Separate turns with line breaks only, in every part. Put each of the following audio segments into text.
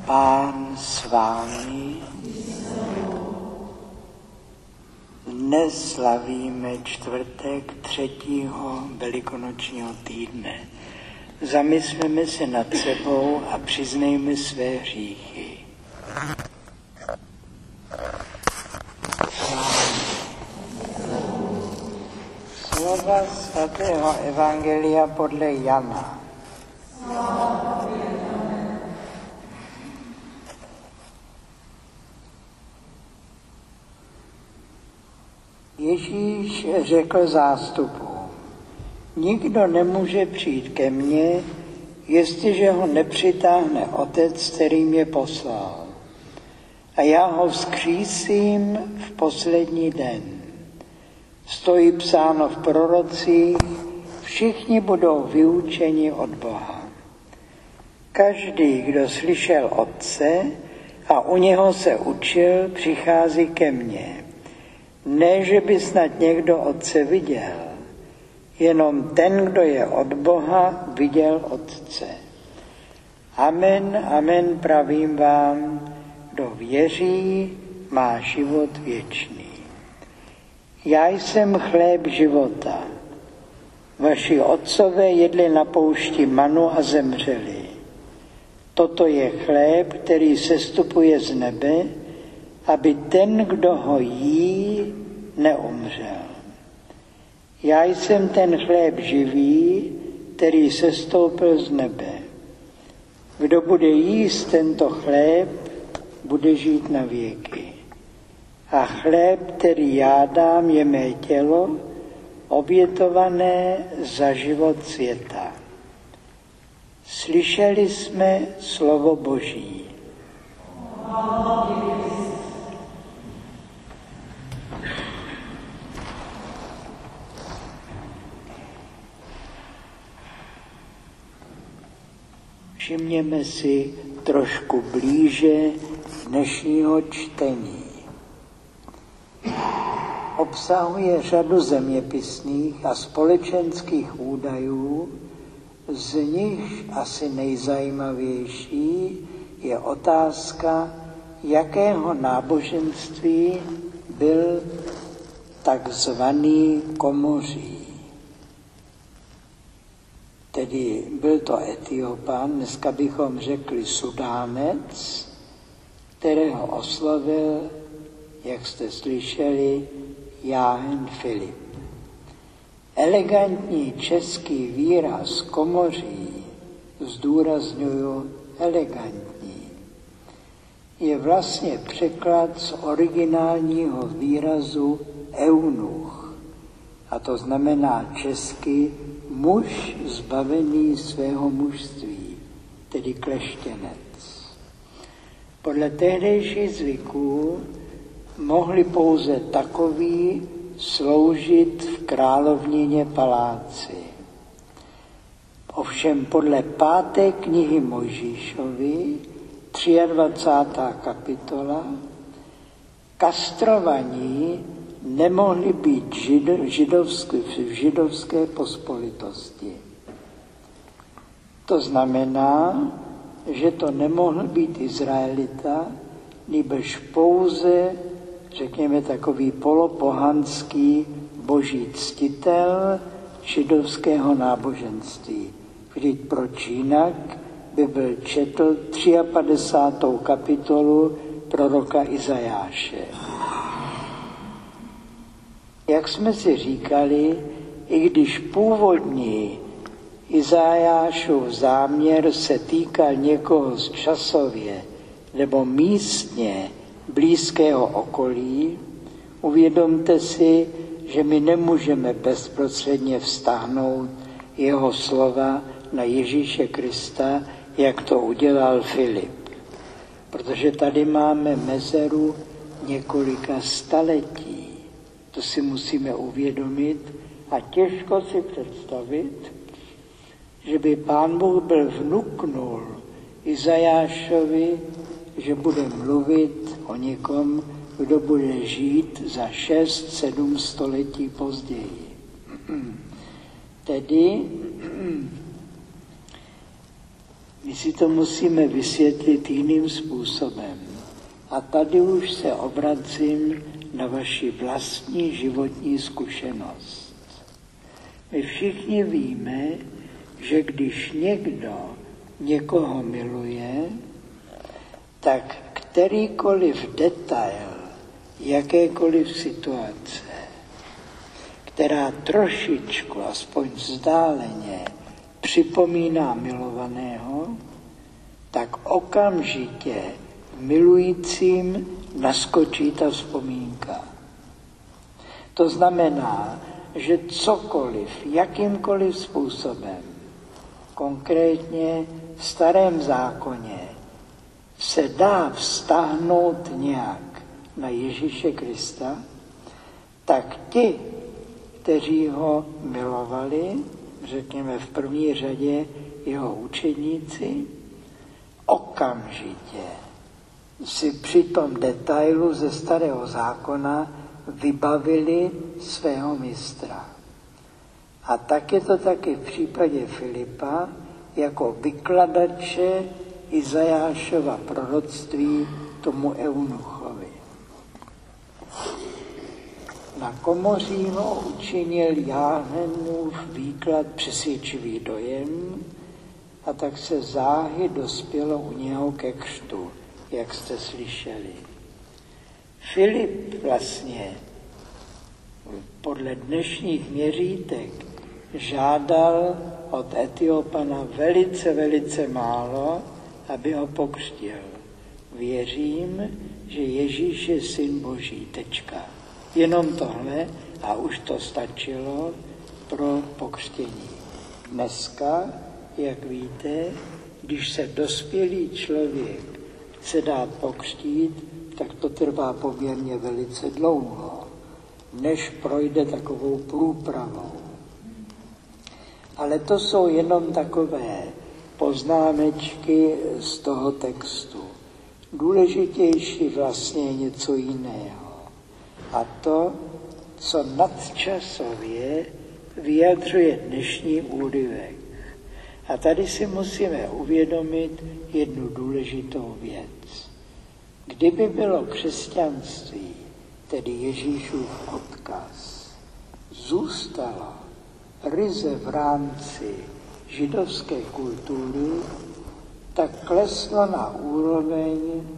Pán s vámi. Dnes slavíme čtvrtek 3. velikonočního týdne. Zamysleme se nad sebou a přiznejme své hříchy. Slova svatého evangelia podle Jana. Ježíš řekl zástupům: nikdo nemůže přijít ke mně, jestliže ho nepřitáhne Otec, který mě poslal. A já ho vzkřísím v poslední den. Stojí psáno v prorocích, všichni budou vyučeni od Boha. Každý, kdo slyšel Otce a u něho se učil, přichází ke mně. Ne, že by snad někdo Otce viděl, jenom ten, kdo je od Boha, viděl Otce. Amen, amen, pravím vám, kdo věří, má život věčný. Já jsem chléb života. Vaši otcové jedli na poušti manu a zemřeli. Toto je chléb, který sestupuje z nebe, aby ten, kdo ho jí, neumřel. Já jsem ten chléb živý, který sestoupil z nebe. Kdo bude jíst tento chléb, bude žít na věky. A chléb, který já dám, je mé tělo, obětované za život světa. Slyšeli jsme slovo Boží. Všimněme si trošku blíže dnešního čtení. Obsahuje řadu zeměpisných a společenských údajů, z nichž asi nejzajímavější je otázka, jakého náboženství byl takzvaný komoří. Tedy byl to Etiopan, dneska bychom řekli Sudánec, kterého oslovil, jak jste slyšeli, Jáhen Filip. Elegantní český výraz komoří, zdůrazňuju elegantní, je vlastně překlad z originálního výrazu eunuch, a to znamená česky muž zbavený svého mužství, tedy kleštěnec. Podle tehdejších zvyků mohli pouze takoví sloužit v královnině paláci. Ovšem podle 5. knihy Mojžíšovy, 23. kapitola, kastrovaní nemohli být v židovské pospolitosti. To znamená, že to nemohl být Izraelita, nýbrž pouze, řekněme, takový polopohanský boží ctitel židovského náboženství. Vždyť proč jinak by byl četl 53. kapitolu proroka Izajáše. Jak jsme si říkali, i když původní Izajášův záměr se týkal někoho z časově nebo místně blízkého okolí, uvědomte si, že my nemůžeme bezprostředně vztáhnout jeho slova na Ježíše Krista, jak to udělal Filip. Protože tady máme mezeru několika staletí. To si musíme uvědomit a těžko si představit, že by Pán Bůh byl vnuknul Izajášovi, že bude mluvit o někom, kdo bude žít za 6-7 století později. Tedy My si to musíme vysvětlit jiným způsobem. A tady už se obracím na vaši vlastní životní zkušenost. My všichni víme, že když někdo někoho miluje, tak kterýkoliv detail, jakékoliv situace, která trošičku, aspoň vzdáleně, připomíná milovaného, tak okamžitě milujícím naskočí ta vzpomínka. To znamená, že cokoliv, jakýmkoliv způsobem, konkrétně v Starém zákoně, se dá vztáhnout nějak na Ježíše Krista, tak ti, kteří ho milovali, řekněme v první řadě jeho učedníci, okamžitě si při tom detailu ze Starého zákona vybavili svého mistra. A tak je to taky v případě Filipa jako vykladače Izajášova proroctví tomu eunuchovi. Na komoří ho učinil Jáhenův výklad přesvědčivý dojem a tak se záhy dospělo u něho ke křtu, jak jste slyšeli. Filip vlastně podle dnešních měřítek žádal od Etiopana velice málo, aby ho pokřtil. Věřím, že Ježíš je syn Boží. Tečka. Jenom tohle a už to stačilo pro pokřtění. Dneska, jak víte, když se dospělý člověk chce dát pokřtít, tak to trvá poměrně velice dlouho, než projde takovou průpravou. Ale to jsou jenom takové poznámečky z toho textu. Důležitější vlastně je něco jiného. A to, co nadčasově vyjadřuje dnešní úryvek. A tady si musíme uvědomit jednu důležitou věc. Kdyby bylo křesťanství, tedy Ježíšův odkaz, zůstalo ryze v rámci židovské kultury, tak kleslo na úroveň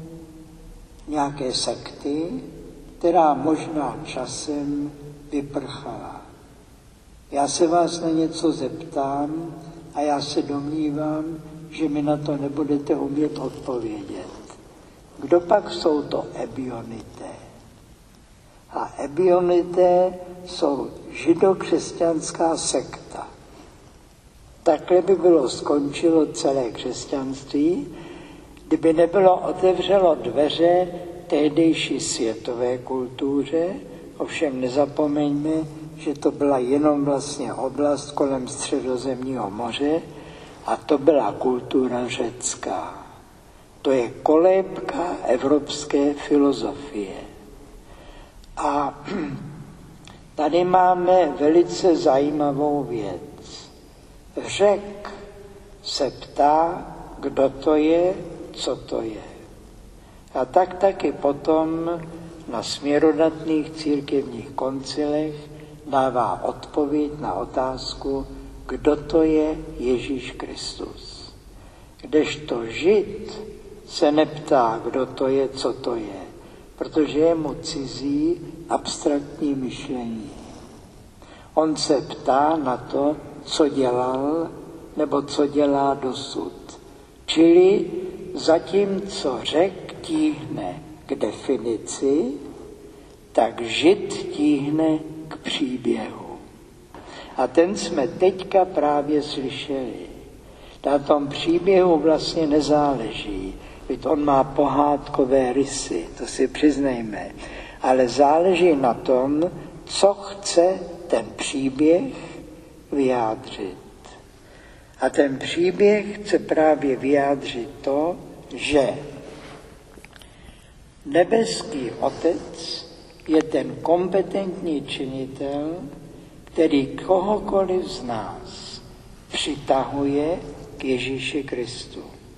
nějaké sekty, která možná časem vyprchala. Já se vás na něco zeptám a já se domnívám, že mi na to nebudete umět odpovědět. Kdo pak jsou to Ebionité? A Ebionité jsou židokřesťanská sekta. Takhle by bylo skončilo celé křesťanství, kdyby nebylo otevřelo dveře tehdejší světové kultuře, ovšem nezapomeňme, že to byla jenom vlastně oblast kolem Středozemního moře a to byla kultura řecká. To je kolébka evropské filozofie. A tady máme velice zajímavou věc. Řek se ptá, kdo to je, co to je. A tak taky potom na směrodatných církevních koncilech dává odpověď na otázku, kdo to je Ježíš Kristus. Kdežto Žid se neptá, kdo to je, co to je, protože je mu cizí abstraktní myšlení. On se ptá na to, co dělal nebo co dělá dosud. Čili zatímco Řek tíhne k definici, tak Žid tíhne k příběhu. A ten jsme teďka právě slyšeli. Na tom příběhu vlastně nezáleží, byť on má pohádkové rysy, to si přiznejme, ale záleží na tom, co chce ten příběh vyjádřit. A ten příběh chce právě vyjádřit to, že nebeský Otec je ten kompetentní činitel, který kohokoliv z nás přitahuje k Ježíši Kristu.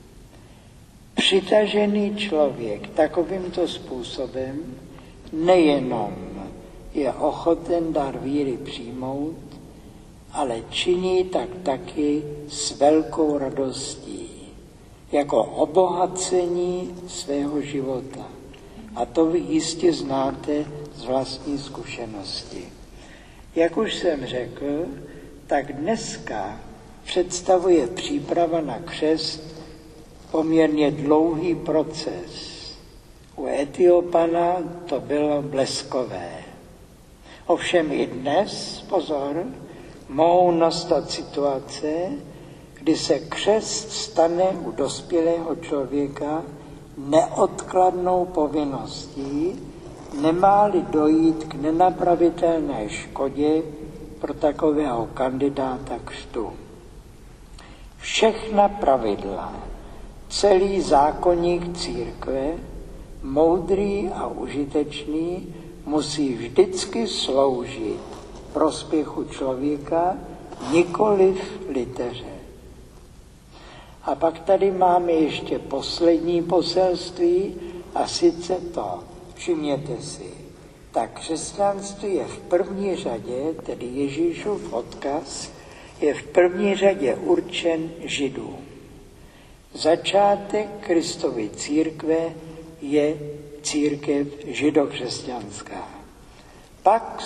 přitažený člověk takovýmto způsobem nejenom je ochoten dar víry přijmout, ale činí tak taky s velkou radostí, jako obohacení svého života. A to vy jistě znáte z vlastní zkušenosti. Jak už jsem řekl, tak dneska představuje příprava na křest poměrně dlouhý proces. U Etiopana to bylo bleskové. Ovšem i dnes, pozor, mohou nastat situace, kdy se křest stane u dospělého člověka neodkladnou povinností, nemá-li dojít k nenapravitelné škodě pro takového kandidáta křtu. Všechna pravidla, celý zákoník církve, moudrý a užitečný, musí vždycky sloužit prospěchu člověka, nikoliv liteře. A pak tady máme ještě poslední poselství, a sice to, všimněte si, tak křesťanství je v první řadě, tedy Ježíšův odkaz, je v první řadě určen Židům. Začátek Kristovy církve je církev židokřesťanská. Pak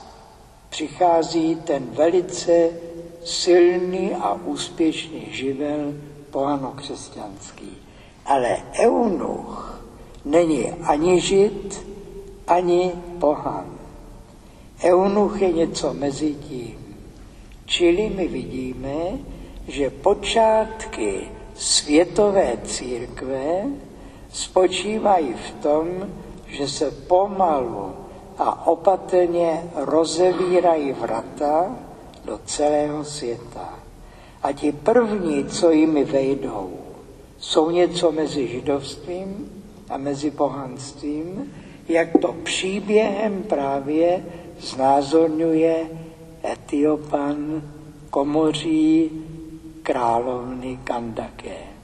přichází ten velice silný a úspěšný živel pohanokřesťanský. Ale eunuch není ani žid, ani pohan. Eunuch je něco mezi tím. Čili my vidíme, že počátky světové církve spočívají v tom, že se pomalu a opatrně rozevírají vrata do celého světa. A ti první, co jimi vejdou, jsou něco mezi židovstvím a mezi pohanstvím, jak to příběhem právě znázorňuje Etiopan, komoří královny Kandake.